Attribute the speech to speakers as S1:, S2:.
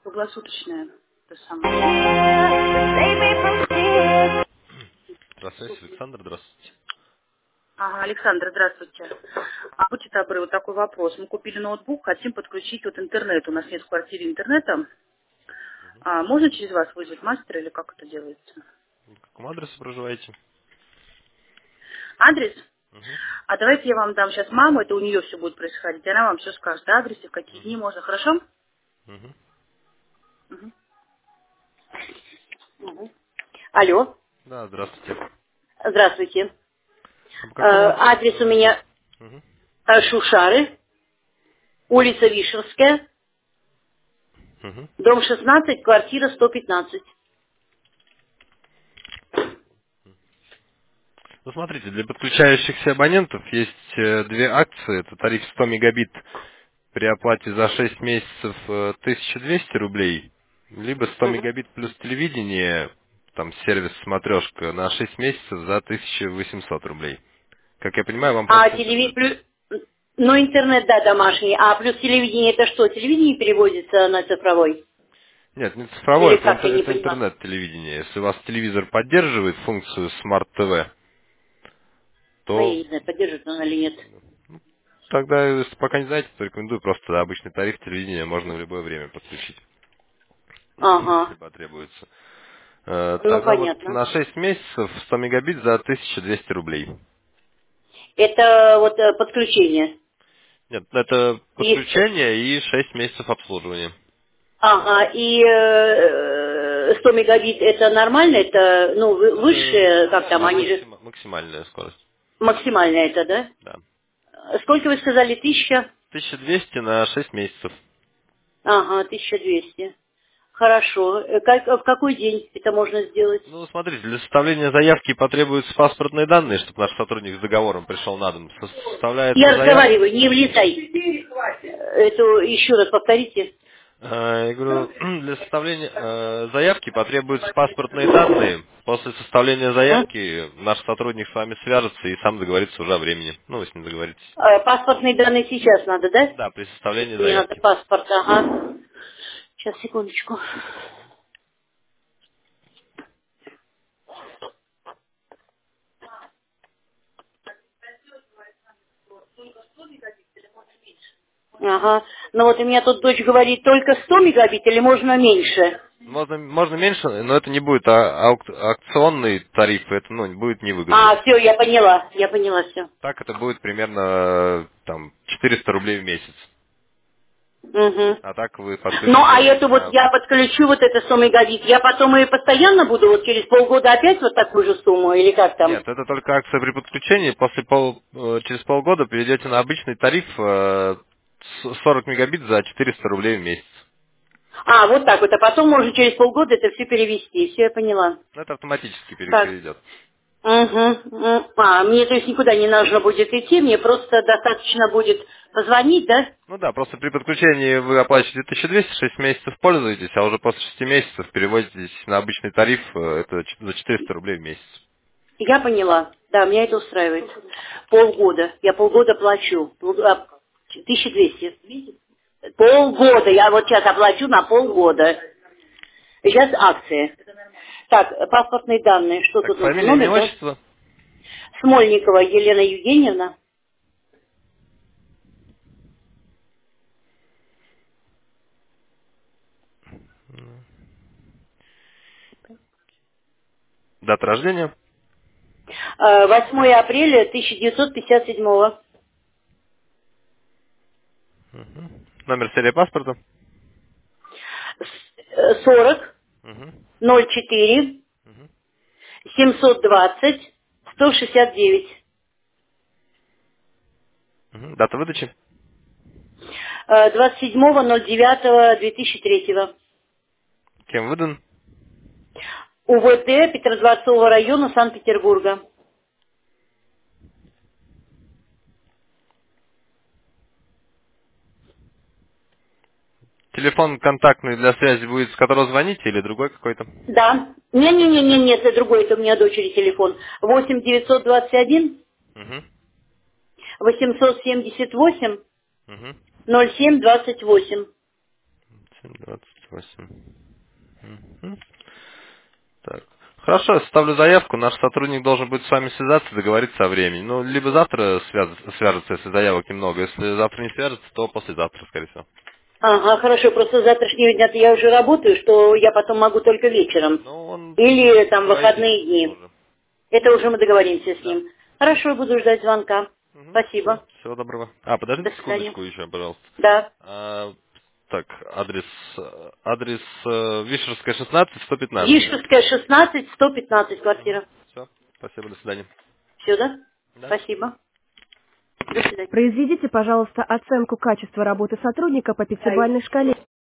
S1: Круглосуточная. То самое.
S2: Save me from tears.
S3: Здравствуйте, Александр, здравствуйте.
S1: Ага, Александр, здравствуйте. Будьте добры, вот такой вопрос. Мы купили ноутбук, хотим подключить вот интернет. У нас нет в квартире интернета. Можно через вас вызвать мастера или как это делается?
S3: По какому адресу проживаете?
S1: Адрес?
S3: Угу.
S1: Давайте я вам дам сейчас маму, это у нее все будет происходить. Она вам все скажет, адресе, в какие дни можно, хорошо?
S3: Угу.
S1: Мгм. Мгм. Алло,
S3: Да, здравствуйте.
S1: здравствуйте.
S3: А по какому адресу
S1: Адрес у
S3: проживаете?
S1: меня
S3: Угу.
S1: Шушары, улица Вишерская,
S3: Угу.
S1: дом 16, квартира 115.
S3: Ну, смотрите, для подключающихся абонентов есть две акции. Это тариф 100 мегабит при оплате за 6 месяцев 1200 рублей, либо 100
S1: Мгм.
S3: мегабит плюс телевидение, там сервис смотрешка, на 6 месяцев за 1800 рублей. Как я понимаю, вам просто интернет.
S1: Ну, интернет, да, домашний. А плюс телевидение, это что? Телевидение переводится на цифровой?
S3: Нет, не цифровое,
S1: Или
S3: это,
S1: как, я не
S3: это
S1: понимаю.
S3: интернет-телевидение. Если у вас телевизор поддерживает функцию Smart TV,
S1: Ну, я
S3: то
S1: не знаю, поддержит он или нет.
S3: тогда, если пока не знаете, то рекомендую просто обычный тариф телевидения можно в любое время подключить, если
S1: Ага.
S3: потребуется.
S1: Ну,
S3: Тогда вот
S1: понятно.
S3: на 6 месяцев 100 мегабит за 1200 рублей.
S1: Это вот подключение.
S3: Нет, это
S1: И,
S3: подключение и 6 месяцев обслуживания.
S1: ага, и 100 мегабит это нормально? Это, ну,
S3: Это,
S1: высшее, как там,
S3: да,
S1: они же,
S3: максимальная скорость.
S1: максимально это, да?
S3: Да.
S1: Сколько вы сказали, 1000?
S3: 1200 на 6 месяцев.
S1: Ага, 1200. Хорошо. В какой день это можно сделать?
S3: Ну, смотрите, для составления заявки потребуются паспортные данные, чтобы наш сотрудник с договором пришел на дом. Составляется
S1: Я
S3: заявка.
S1: разговариваю, не влезай. Это еще раз повторите.
S3: Я говорю, для составления заявки потребуются паспортные данные. После составления
S1: М?
S3: заявки наш сотрудник с вами свяжется и сам договорится уже о времени. Ну, вы с ним договоритесь.
S1: Паспортные данные сейчас надо, да?
S3: Да, при составлении
S1: Мне надо
S3: заявки.
S1: паспорт, ага. Сейчас, секундочку. Ага. Ну вот у меня тут дочь говорит, только 100 мегабит или можно меньше?
S3: Можно меньше, но это не будет аукционный тариф, это будет невыгодно.
S1: Все, я поняла все.
S3: Так это будет примерно там 400 рублей в месяц.
S1: Угу.
S3: А так вы
S1: Ну, а
S3: подключите
S1: эту вот
S3: на...
S1: я подключу, вот это 100 мегабит, я потом и постоянно буду вот через полгода опять вот такую же сумму, или как там?
S3: Нет, это только акция при подключении. Через полгода перейдете на обычный тариф 40 мегабит за 400 рублей в месяц.
S1: Вот так вот, а потом можно через полгода это все перевести, все я поняла.
S3: Это автоматически
S1: Так,
S3: перейдет.
S1: угу. Мне то есть никуда не нужно будет идти, мне просто достаточно будет позвонить, да?
S3: Ну да, просто при подключении вы оплачиваете 1200, 6 месяцев пользуетесь, а уже после 6 месяцев переводитесь на обычный тариф, это за 400 рублей в месяц.
S1: Я поняла, да, меня это устраивает. Полгода, я полгода плачу, 1200. Полгода, я вот сейчас оплачу на полгода. Сейчас акция. Так, паспортные данные, что
S3: Так,
S1: тут нужно,
S3: фамилия, имя,
S1: номер, да?
S3: отчество?
S1: Смольникова Елена Евгеньевна.
S3: Дата рождения?
S1: 8 апреля 1957.
S3: Мгм. Номер серии паспорта?
S1: 40
S3: Мгм.
S1: 04
S3: Мгм.
S1: 720 169.
S3: Мгм. Дата выдачи?
S1: 27.09.2003.
S3: Кем выдан?
S1: УВД Петродворцового района Санкт-Петербурга.
S3: Телефон контактный для связи будет, с которого звоните, или другой какой-то?
S1: Да. Не, это другой, это у меня дочери телефон. 8 921
S3: Угу.
S1: 878
S3: Угу.
S1: 0728.
S3: 728. Мгм. Так. Хорошо, ставлю заявку. Наш сотрудник должен будет с вами связаться, договориться о времени. Ну, либо завтра свяжется, если заявок немного. Если завтра не свяжется, то послезавтра, скорее всего.
S4: Ага, хорошо, просто с завтрашнего дня я уже работаю, что я потом могу только вечером.
S3: Ну, он
S4: Или там
S3: договоритесь
S4: выходные
S3: с ним
S4: дни.
S3: уже.
S4: Это уже мы договоримся с
S3: Да.
S4: ним. Хорошо, буду ждать звонка.
S3: Все,
S4: Спасибо.
S3: всего доброго.
S4: До
S3: Подождите
S4: свидания.
S3: секундочку еще, пожалуйста.
S4: Да.
S3: Так, адрес Вишерская, 16, 115.
S4: Ешевская, 16, 115 квартира.
S3: Все, спасибо, до свидания.
S4: Все, да?
S3: Да.
S4: Спасибо. До свидания.
S2: Произведите, пожалуйста, оценку качества работы сотрудника по
S4: Да,
S2: пятибалльной шкале.